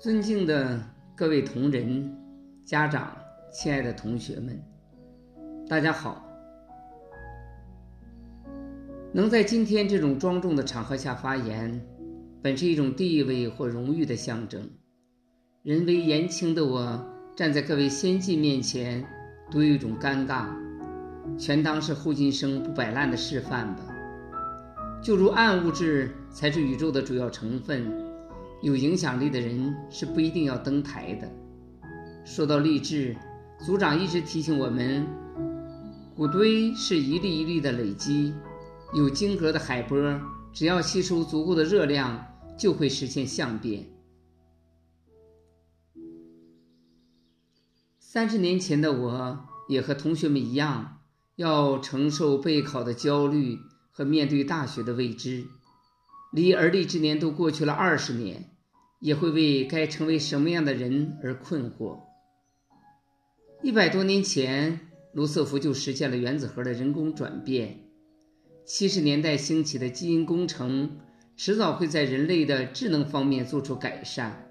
尊敬的各位同仁、家长、亲爱的同学们，大家好。能在今天这种庄重的场合下发言，本是一种地位或荣誉的象征。人微言轻的我，站在各位先进面前，独有一种尴尬，全当是后进生不摆烂的示范吧。就如暗物质才是宇宙的主要成分，有影响力的人是不一定要登台的。说到励志，组长一直提醒我们，谷堆是一粒一粒的累积，有晶格的海波只要吸收足够的热量，就会实现相变。30年前的我也和同学们一样，要承受备考的焦虑和面对大学的未知。离而立之年都过去了20年，也会为该成为什么样的人而困惑。100多年前，卢瑟福就实现了原子核的人工转变。70年代兴起的基因工程，迟早会在人类的智能方面做出改善。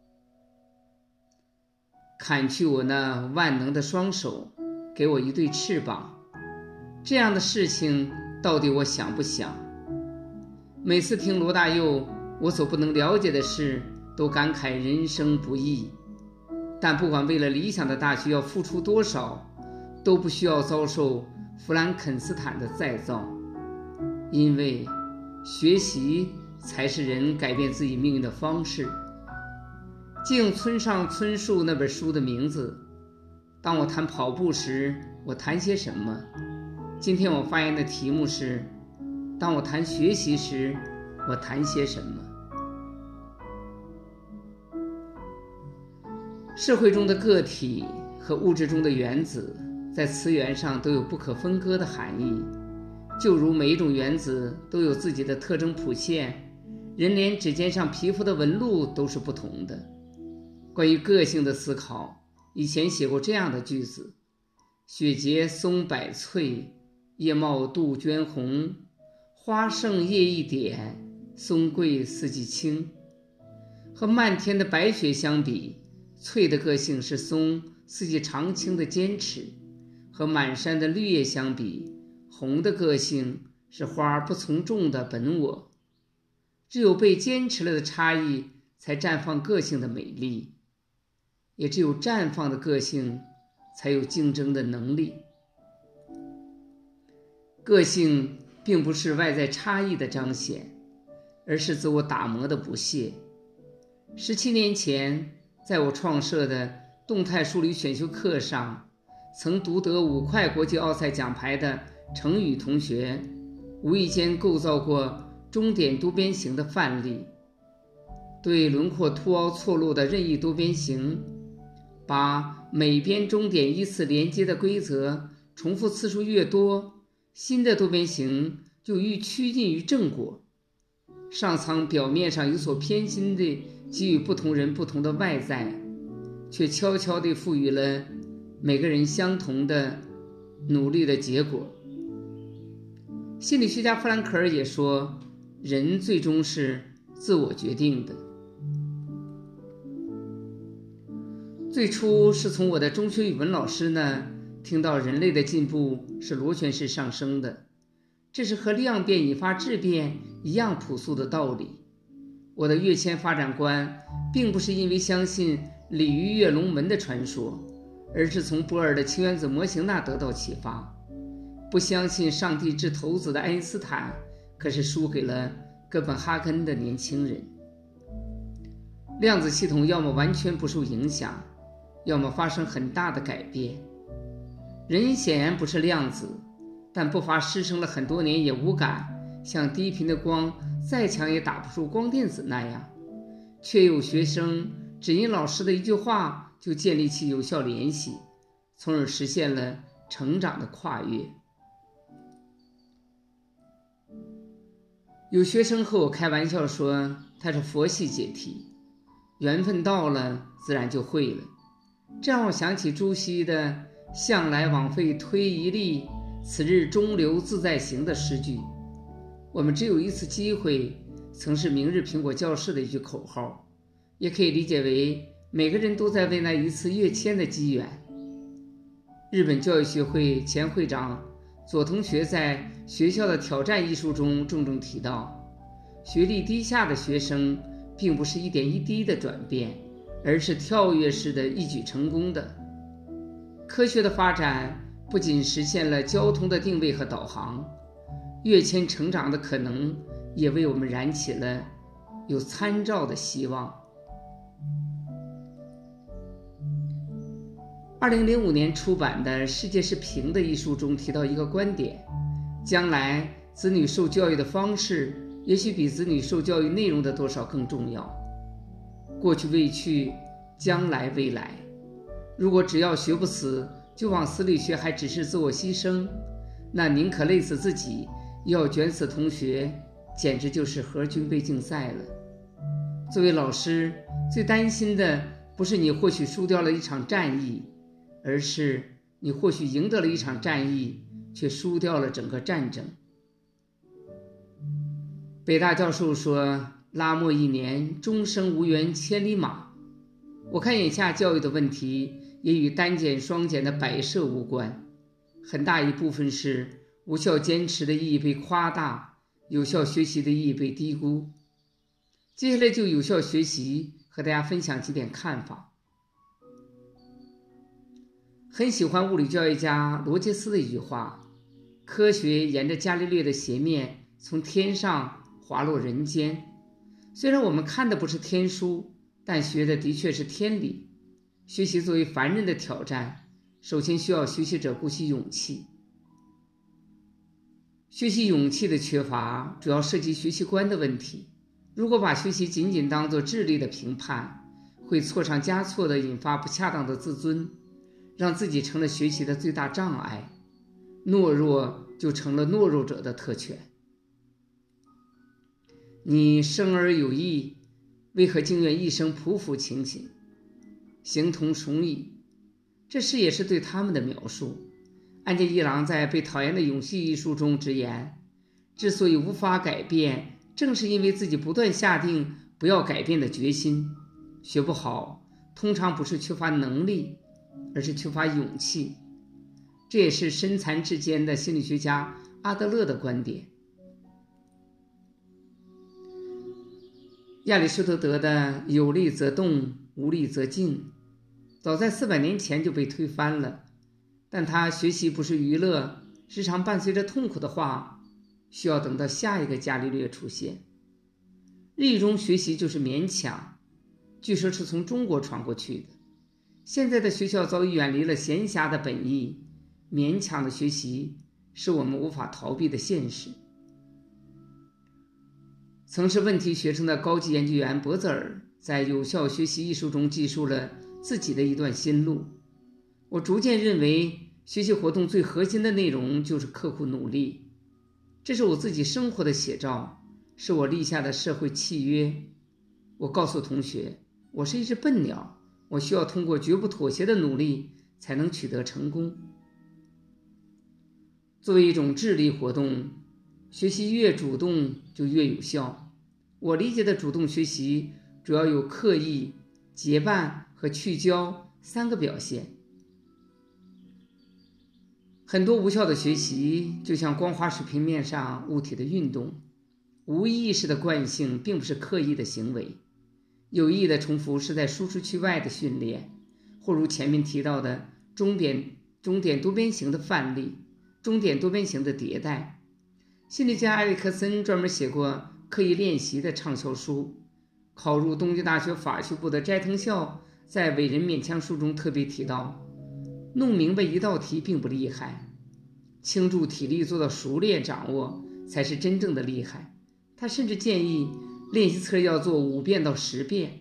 砍去我那万能的双手，给我一对翅膀，这样的事情到底我想不想？每次听罗大佑我所不能了解的事，都感慨人生不易。但不管为了理想的大学要付出多少，都不需要遭受弗兰肯斯坦的再造，因为学习才是人改变自己命运的方式。借用村上春树那本书的名字，当我谈跑步时，我谈些什么？今天我发言的题目是，当我谈学习时，我谈些什么？社会中的个体和物质中的原子，在词源上都有不可分割的含义，就如每一种原子都有自己的特征谱线，人连指尖上皮肤的纹路都是不同的。关于个性的思考，以前写过这样的句子：雪结松柏翠，叶茂杜鹃红，花盛叶一点，松桂四季青。和漫天的白雪相比，翠的个性是松四季常青的坚持；和满山的绿叶相比，红的个性是花不从众的本我。只有被坚持了的差异，才绽放个性的美丽，也只有绽放的个性，才有竞争的能力。个性并不是外在差异的彰显，而是自我打磨的不懈。17年前，在我创设的动态数理选修课上，曾独得5块国际奥赛奖牌的程宇同学，无意间构造过中点多边形的范例。对轮廓凸凹错落的任意多边形，把每边中点依次连接的规则重复次数越多，新的多边形就愈趋近于正果。上苍表面上有所偏心地给予不同人不同的外在，却悄悄地赋予了每个人相同的努力的结果。心理学家弗兰克尔也说，人最终是自我决定的。最初是从我的中学语文老师呢听到人类的进步是螺旋式上升的，这是和量变引发质变一样朴素的道理。我的跃迁发展观并不是因为相信鲤鱼跃龙门的传说，而是从波尔的氢原子模型那得到启发。不相信上帝掷骰子的爱因斯坦，可是输给了哥本哈根的年轻人。量子系统要么完全不受影响，要么发生很大的改变。人显然不是量子，但不乏师生了很多年也无感，像低频的光再强也打不出光电子那样，却有学生只因老师的一句话就建立起有效联系，从而实现了成长的跨越。有学生和我开玩笑说他是佛系解题，缘分到了自然就会了。这让我想起朱熹的向来枉费推一力，此日中流自在行的诗句。我们只有一次机会，曾是明日苹果教室的一句口号， 也可以理解为每个人都在为那一次跃迁的机缘。日本教育学会前会长佐藤学在《学校的挑战》一书中郑重提到，学历低下的学生并不是一点一滴的转变，而是跳跃式的一举成功的。科学的发展不仅实现了交通的定位和导航，跃迁成长的可能也为我们燃起了有参照的希望。2005年出版的《世界是平的》一书中提到一个观点，将来子女受教育的方式也许比子女受教育内容的多少更重要。过去未去，将来未来，如果只要学不死就往死里学，还只是自我牺牲，那宁可累死自己也要卷死同学，简直就是和军备竞赛了。作为老师，最担心的不是你或许输掉了一场战役，而是你或许赢得了一场战役，却输掉了整个战争。北大教授说，拉莫一年，终生无缘千里马。我看眼下教育的问题也与单减双减的摆设无关，很大一部分是无效坚持的意义被夸大，有效学习的意义被低估。接下来就有效学习和大家分享几点看法。很喜欢物理教育家罗杰斯的一句话，科学沿着伽利略的斜面从天上滑落人间。虽然我们看的不是天书，但学的的确是天理。学习作为凡人的挑战，首先需要学习者鼓起勇气。学习勇气的缺乏主要涉及学习观的问题。如果把学习仅仅当作智力的评判，会错上加错地引发不恰当的自尊，让自己成了学习的最大障碍，懦弱就成了懦弱者的特权。你生而有义，为何竟愿一生匍匐前行，形同虫蚁？这是也是对他们的描述。岸见一郎在《被讨厌的勇气》一书中直言，之所以无法改变，正是因为自己不断下定不要改变的决心。学不好通常不是缺乏能力，而是缺乏勇气。这也是身残志坚的心理学家阿德勒的观点。亚里士多德的有力则动，无力则静，早在400年前就被推翻了，但他学习不是娱乐，时常伴随着痛苦的话，需要等到下一个伽利略出现。日语中学习就是勉强，据说是从中国传过去的。现在的学校早已远离了闲暇的本意，勉强的学习是我们无法逃避的现实。曾是问题学生的高级研究员博泽尔在《有效学习》一书中记述了自己的一段心路。我逐渐认为，学习活动最核心的内容就是刻苦努力，这是我自己生活的写照，是我立下的社会契约。我告诉同学，我是一只笨鸟，我需要通过绝不妥协的努力才能取得成功。作为一种智力活动，学习越主动就越有效。我理解的主动学习主要有刻意、结伴和聚焦3个表现。很多无效的学习就像光滑水平面上物体的运动，无意识的惯性并不是刻意的行为，有意的重复是在输出区外的训练，或如前面提到的终点多边形的范例，终点多边形的迭代。心理家埃里克森专门写过刻意练习的畅销书，考入东京大学法学部的斋藤孝在《伟人勉强书》中特别提到，弄明白一道题并不厉害，倾注体力做到熟练掌握才是真正的厉害。他甚至建议练习册要做5遍到10遍。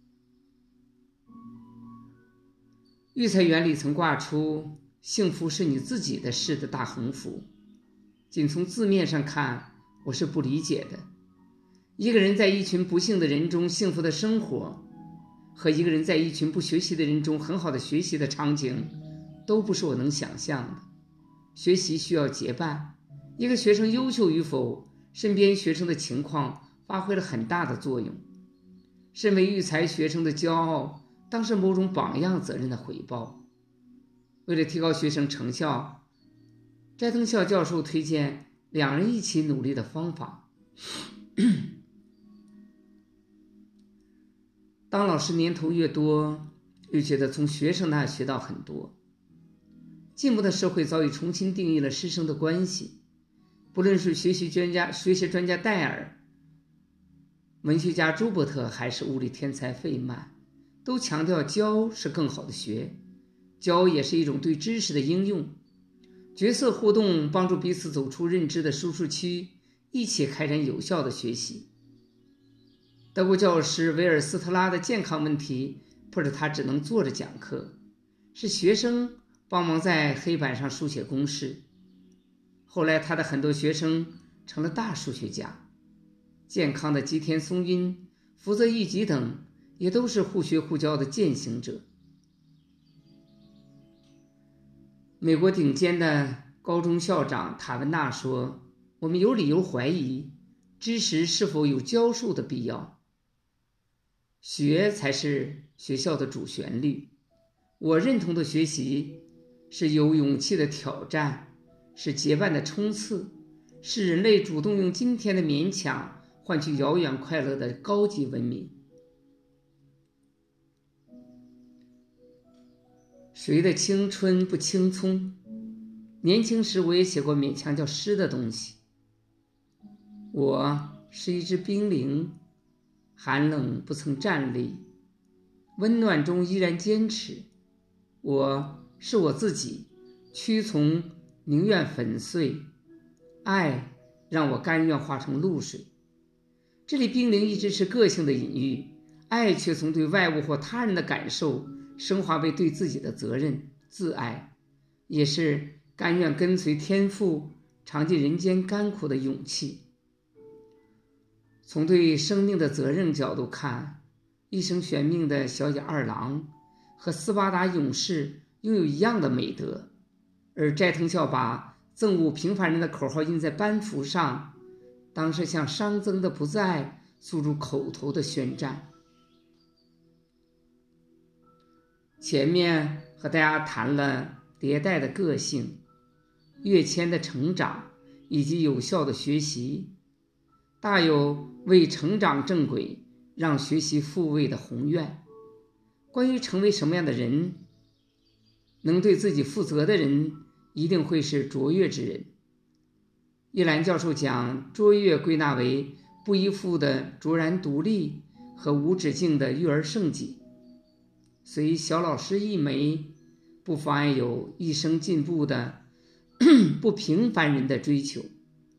育才原理曾挂出幸福是你自己的事的大横幅，仅从字面上看，我是不理解的。一个人在一群不幸的人中幸福的生活，和一个人在一群不学习的人中很好的学习的场景，都不是我能想象的。学习需要结伴，一个学生优秀与否，身边学生的情况发挥了很大的作用。 身为育才学生的骄傲，当是某种榜样责任的回报。为了提高学生成效，斋藤孝教授推荐两人一起努力的方法。当老师年头越多，又觉得从学生那学到很多。进步的社会早已重新定义了师生的关系，不论是学习专家戴尔、文学家朱伯特，还是物理天才费曼，都强调教是更好的学，教也是一种对知识的应用。角色互动帮助彼此走出认知的舒适区，一起开展有效的学习。德国教师维尔斯特拉的健康问题迫使他只能坐着讲课，是学生帮忙在黑板上书写公式。后来他的很多学生成了大数学家。健康的吉田松阴、福泽谕吉等也都是互学互教的践行者。美国顶尖的高中校长塔文纳说，我们有理由怀疑知识是否有教授的必要，学才是学校的主旋律。我认同的学习是有勇气的挑战，是结伴的冲刺，是人类主动用今天的勉强换取遥远快乐的高级文明。谁的青春不青葱？年轻时我也写过勉强叫诗的东西。我是一只冰凌，寒冷不曾站立，温暖中依然坚持。我是我自己，屈从宁愿粉碎，爱让我甘愿化成露水。这里冰凌一直是个性的隐喻，爱却从对外物或他人的感受升华为对自己的责任。自爱也是甘愿跟随天父尝尽人间甘苦的勇气。从对生命的责任角度看，一生悬命的小野二郎和斯巴达勇士拥有一样的美德，而斋藤孝把憎恶平凡人的口号印在班服上，当是向熵增的不在诉诸口头的宣战。前面和大家谈了迭代的个性、跃迁的成长以及有效的学习，大有为成长正轨让学习复位的宏愿。关于成为什么样的人，能对自己负责的人一定会是卓越之人。叶澜教授将卓越归纳为不依附的卓然独立和无止境的育儿圣迹。随小老师一枚，不妨碍有一生进步的不平凡人的追求。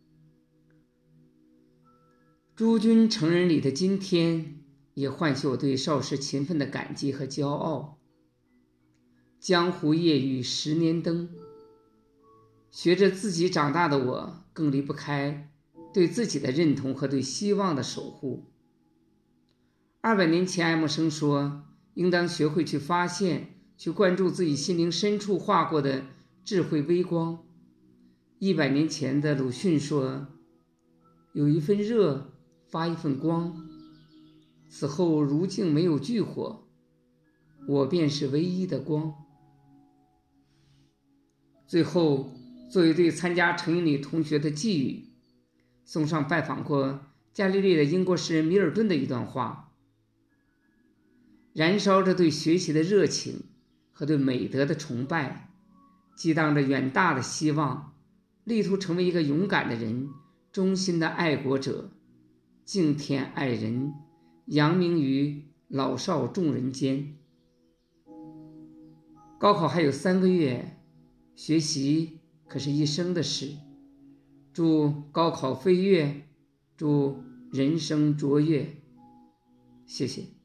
诸君成人礼的今天，也唤起我对少时勤奋的感激和骄傲。江湖夜雨10年灯，学着自己长大的我，更离不开对自己的认同和对希望的守护。200年前爱默生说，应当学会去发现，去关注自己心灵深处划过的智慧微光。100年前的鲁迅说，有一份热发一份光，此后如镜没有炬火，我便是唯一的光。最后，作为对参加成人礼同学的寄语，送上拜访过伽利略的英国诗人米尔顿的一段话：燃烧着对学习的热情和对美德的崇拜，激荡着远大的希望，力图成为一个勇敢的人，忠心的爱国者，敬天爱人，扬名于老少众人间。高考还有3个月，学习可是一生的事。祝高考飞跃，祝人生卓越。谢谢。